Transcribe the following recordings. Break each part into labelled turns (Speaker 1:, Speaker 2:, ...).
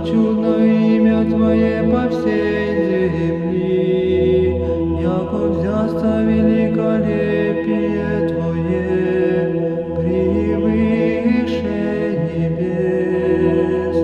Speaker 1: чудно имя Твое по всей земли, яко взясто великолепие Твое превыше небес.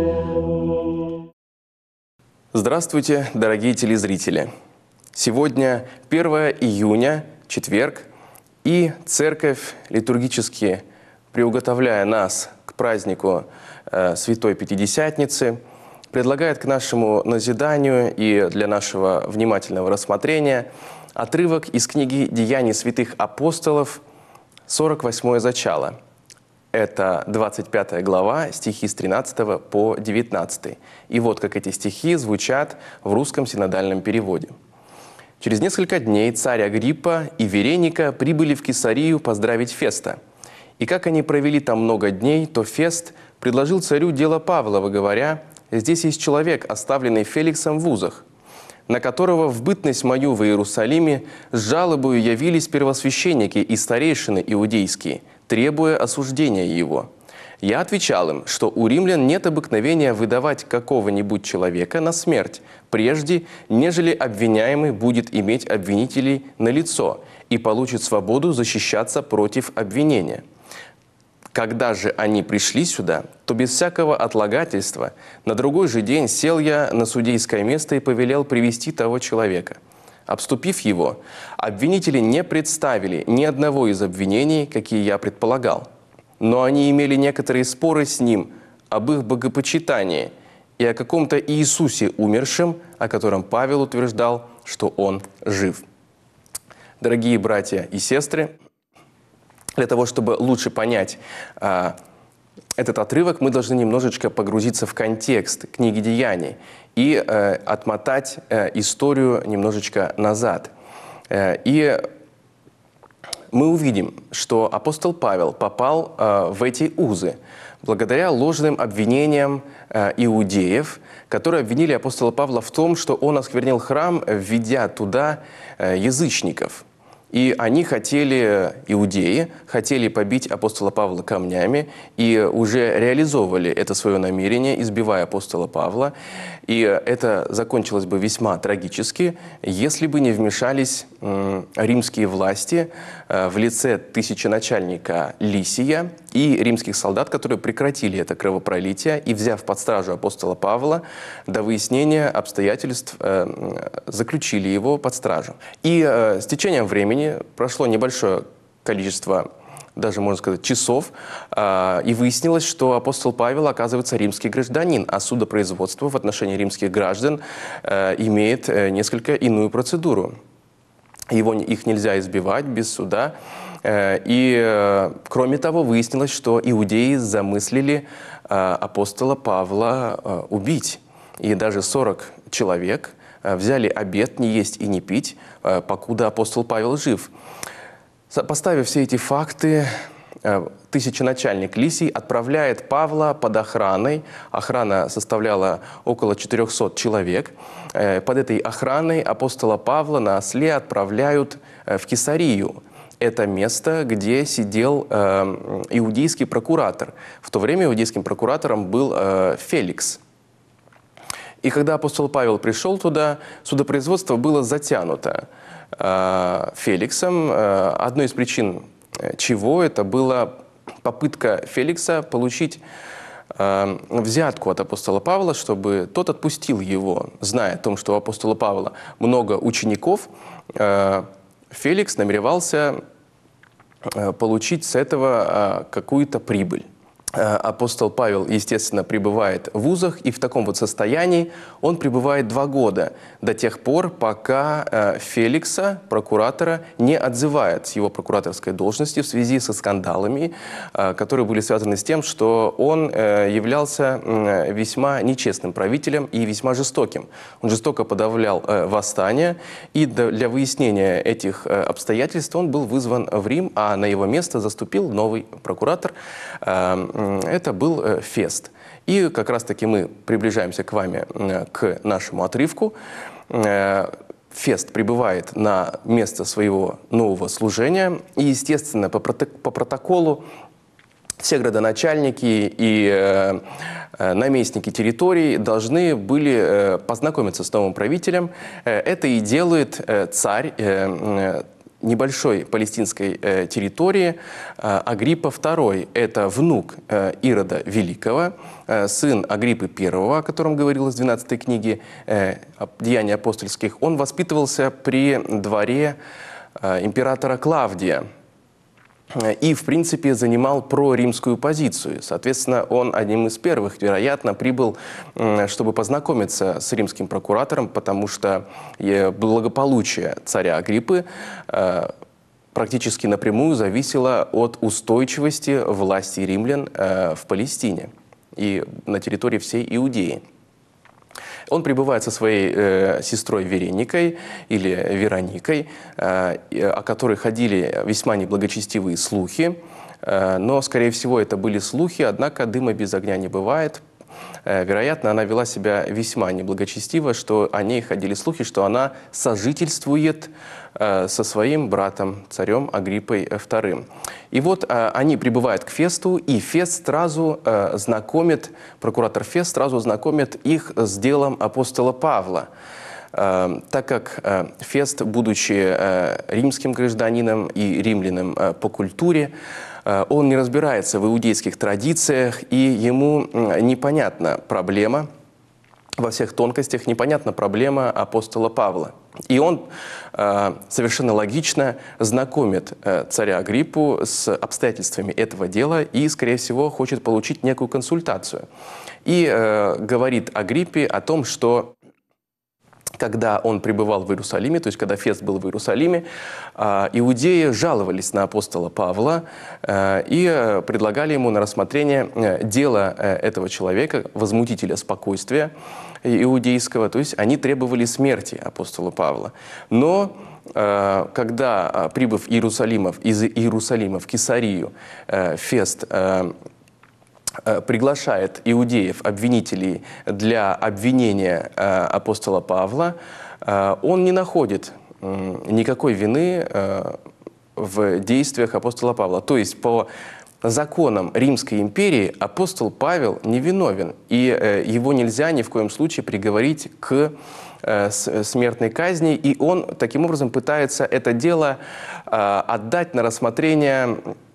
Speaker 2: Здравствуйте, дорогие телезрители! Сегодня 1 июня, четверг, и Церковь, литургически приуготовляя нас к празднику Святой Пятидесятницы, предлагает к нашему назиданию и для нашего внимательного рассмотрения отрывок из книги «Деяний святых апостолов», 48-е зачало. Это 25 глава, стихи с 13 по 19. И вот как эти стихи звучат в русском синодальном переводе. Через несколько дней царь Агриппа и Вереника прибыли в Кесарию поздравить Феста. И как они провели там много дней, то Фест предложил царю дело Павлова, говоря: «Здесь есть человек, оставленный Феликсом в узах, на которого в бытность мою в Иерусалиме с жалобою явились первосвященники и старейшины иудейские, требуя осуждения его. Я отвечал им, что у римлян нет обыкновения выдавать какого-нибудь человека на смерть, прежде нежели обвиняемый будет иметь обвинителей на лицо и получит свободу защищаться против обвинения. Когда же они пришли сюда, то без всякого отлагательства на другой же день сел я на судейское место и повелел привести того человека. Обступив его, обвинители не представили ни одного из обвинений, какие я предполагал. Но они имели некоторые споры с ним об их богопочитании и о каком-то Иисусе умершем, о котором Павел утверждал, что он жив». Дорогие братья и сестры, для того, чтобы лучше понять этот отрывок, мы должны немножечко погрузиться в контекст книги «Деяний» и отмотать историю немножечко назад. И мы увидим, что апостол Павел попал в эти узы благодаря ложным обвинениям иудеев, которые обвинили апостола Павла в том, что он осквернил храм, введя туда язычников. И они иудеи хотели побить апостола Павла камнями и уже реализовывали это свое намерение, избивая апостола Павла. И это закончилось бы весьма трагически, если бы не вмешались римские власти в лице тысяченачальника Лисия и римских солдат, которые прекратили это кровопролитие и, взяв под стражу апостола Павла, до выяснения обстоятельств заключили его под стражу. И с течением времени прошло небольшое количество, даже можно сказать, часов, и выяснилось, что апостол Павел, оказывается, римский гражданин, а судопроизводство в отношении римских граждан имеет несколько иную процедуру. Их нельзя избивать без суда. И, кроме того, выяснилось, что иудеи замыслили апостола Павла убить. И даже 40 человек взяли обет не есть и не пить, покуда апостол Павел жив. Поставив все эти факты, тысяченачальник Лисий отправляет Павла под охраной. Охрана составляла около 400 человек. Под этой охраной апостола Павла на осле отправляют в Кесарию. Это место, где сидел иудейский прокуратор. В то время иудейским прокуратором был Феликс. И когда апостол Павел пришел туда, судопроизводство было затянуто Феликсом. Одной из причин чего это была попытка Феликса получить взятку от апостола Павла, чтобы тот отпустил его. Зная о том, что у апостола Павла много учеников, Феликс намеревался получить с этого какую-то прибыль. Апостол Павел, естественно, пребывает в узах, и в таком вот состоянии он пребывает 2 года, до тех пор, пока Феликса, прокуратора, не отзывает с его прокураторской должности в связи со скандалами, которые были связаны с тем, что он являлся весьма нечестным правителем и весьма жестоким. Он жестоко подавлял восстания, и для выяснения этих обстоятельств он был вызван в Рим, а на его место заступил новый прокуратор. Это был Фест. И как раз-таки мы приближаемся к вами к нашему отрывку. Фест прибывает на место своего нового служения. И, естественно, по протоколу все градоначальники и наместники территорий должны были познакомиться с новым правителем. Это и делает царь небольшой палестинской территории Агриппа II. Это внук Ирода Великого, сын Агриппы I, о котором говорилось в 12 книге «Деяний апостольских». Он воспитывался при дворе императора Клавдия и, в принципе, занимал проримскую позицию. Соответственно, он одним из первых, вероятно, прибыл, чтобы познакомиться с римским прокуратором, потому что благополучие царя Агриппы практически напрямую зависело от устойчивости власти римлян в Палестине и на территории всей Иудеи. Он прибывает со своей сестрой Вереникой или Вероникой, о которой ходили весьма неблагочестивые слухи, но, скорее всего, это были слухи, однако дыма без огня не бывает. Вероятно, она вела себя весьма неблагочестиво, что о ней ходили слухи, что она сожительствует со своим братом, царем Агриппой II. И вот они прибывают к Фесту, и Фест сразу знакомит, прокуратор Фест сразу знакомит их с делом апостола Павла. Так как Фест, будучи римским гражданином и римлянином по культуре, он не разбирается в иудейских традициях, и ему непонятна проблема, во всех тонкостях непонятна проблема апостола Павла. И он совершенно логично знакомит царя Агриппу с обстоятельствами этого дела и, скорее всего, хочет получить некую консультацию. И говорит Агриппе о том, что когда он пребывал в Иерусалиме, то есть когда Фест был в Иерусалиме, иудеи жаловались на апостола Павла и предлагали ему на рассмотрение дело этого человека, возмутителя спокойствия иудейского, то есть они требовали смерти апостола Павла. Но когда, прибыв из Иерусалима в Кесарию, Фест приглашает иудеев, обвинителей, для обвинения апостола Павла, он не находит никакой вины в действиях апостола Павла. То есть по законам Римской империи апостол Павел невиновен, и его нельзя ни в коем случае приговорить к смертной казни, и он таким образом пытается это дело отдать на рассмотрение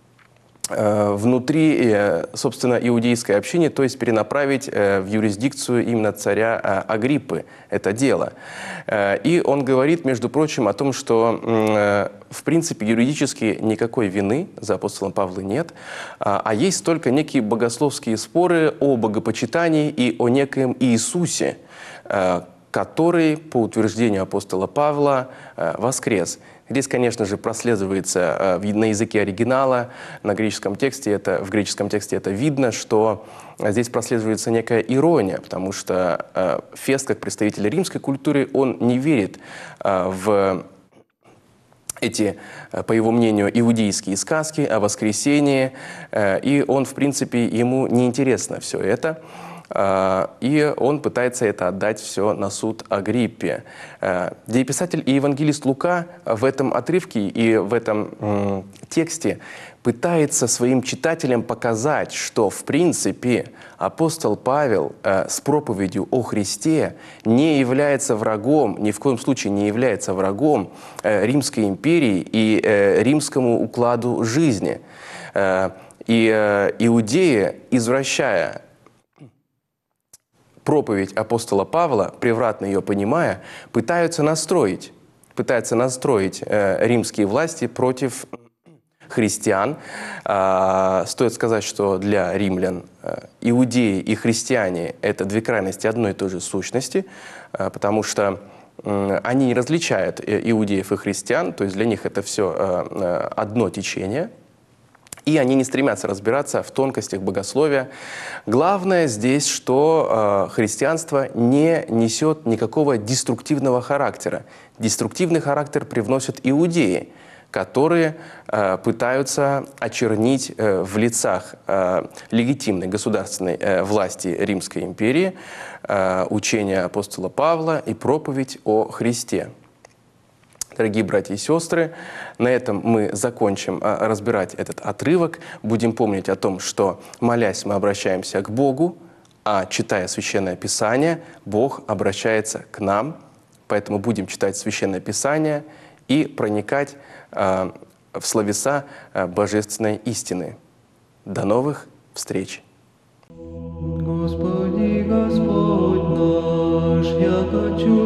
Speaker 2: внутри, собственно, иудейской общины, то есть перенаправить в юрисдикцию именно царя Агриппы это дело. И он говорит, между прочим, о том, что, в принципе, юридически никакой вины за апостолом Павла нет, а есть только некие богословские споры о богопочитании и о некоем Иисусе, который, по утверждению апостола Павла, воскрес. Здесь, конечно же, прослеживается на языке оригинала, в греческом тексте это видно, что здесь прослеживается некая ирония, потому что Фест, как представитель римской культуры, он не верит в эти, по его мнению, иудейские сказки о воскресении, и он, в принципе, ему неинтересно все это. И он пытается это отдать все на суд Агриппе. Дееписатель и евангелист Лука в этом отрывке и в этом тексте пытается своим читателям показать, что, в принципе, апостол Павел с проповедью о Христе не является врагом, ни в коем случае не является врагом Римской империи и римскому укладу жизни. И иудеи, извращая проповедь апостола Павла, превратно ее понимая, пытаются настроить римские власти против христиан. Стоит сказать, что для римлян иудеи и христиане – это две крайности одной и той же сущности, потому что они не различают иудеев и христиан, то есть для них это все одно течение. И они не стремятся разбираться в тонкостях богословия. Главное здесь, что христианство не несет никакого деструктивного характера. Деструктивный характер привносят иудеи, которые пытаются очернить в лицах легитимной государственной власти Римской империи учение апостола Павла и проповедь о Христе. Дорогие братья и сестры, на этом мы закончим разбирать этот отрывок. Будем помнить о том, что, молясь, мы обращаемся к Богу, а читая Священное Писание, Бог обращается к нам. Поэтому будем читать Священное Писание и проникать в словеса божественной истины. До новых встреч!
Speaker 1: Господи, Господь наш, яко чудо